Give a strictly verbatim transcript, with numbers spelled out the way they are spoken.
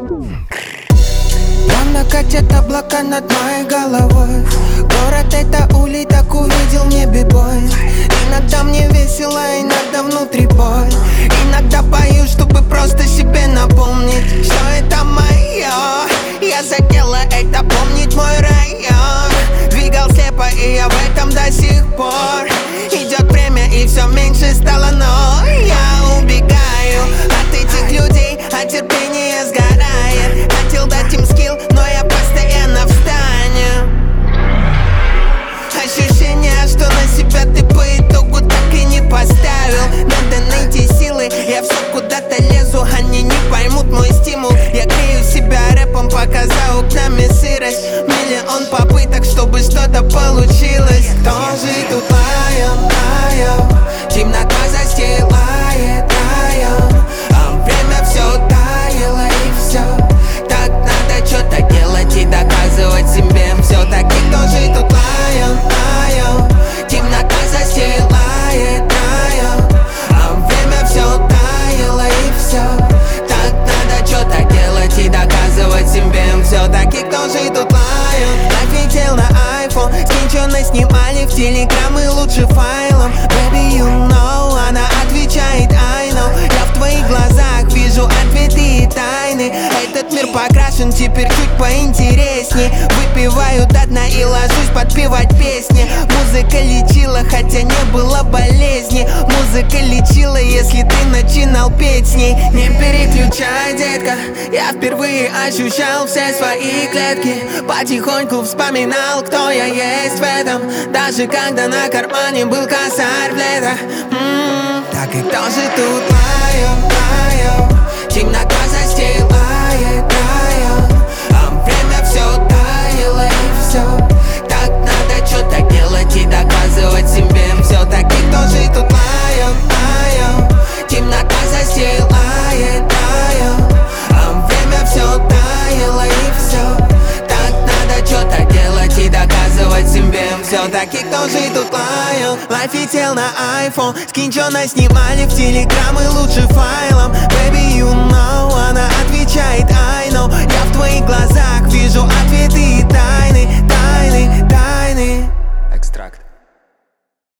Плавно катят облака над моей головой. Город — это улей, так увидел в небе бой. Иногда мне весело, иногда внутри боль. Иногда пою, чтобы просто себе напомнить, что это мое. Я задела это, помнить мой район. Двигал слепо, и я в этом до сих пор. Идет время, и все меньше стало, но я убегаю от этих людей, а терпение сгорает. Хотел дать им скилл, но я постоянно встану. Ощущение, что на себя ты по итогу так и не поставил. Надо найти силы, я все куда-то лезу. Они не поймут мой стимул. Я грею себя рэпом, пока за окнами сырость. Миллион попыток, чтобы что-то получилось. Тоже тут лаем, лаем. Темнота застилает раем, а время все таяло и все. Так надо что-то делать и доказывать себе. Все-таки тоже тут лаем, лаем. Темнота застилает раем, а время все таяло и все. Так надо что-то делать и доказывать себе. Все-таки тоже тут лаем. Летел на айфон, скринчоны снимали в телеграм и лучше файлом. Baby, you know, она отвечает I know. Я в твоих глазах вижу ответы и тайны. Этот мир покрашен теперь чуть поинтересней. Выпиваю до дна и ложусь подпевать песни. Музыка лечила, хотя не было болезни. Музыка лечила, если ты начинал петь с ней. Не переключай, детка, я впервые ощущал все свои клетки. Потихоньку вспоминал, кто я есть в этом. Даже когда на кармане был косарь в лето. М-м-м. Так и тоже тут лаем, лаем. Темнота застилает раем, а время все таяло и все. Так надо что-то делать и доказывать себе. Все-таки тоже тут лаем, лаем. Темнота застилает раем, а время все таяло и все. Так надо что-то делать и доказывать себе. Все-таки кто же тут лаял? Лайф летел на айфон, скринчоны снимали в телеграм и лучше файлом.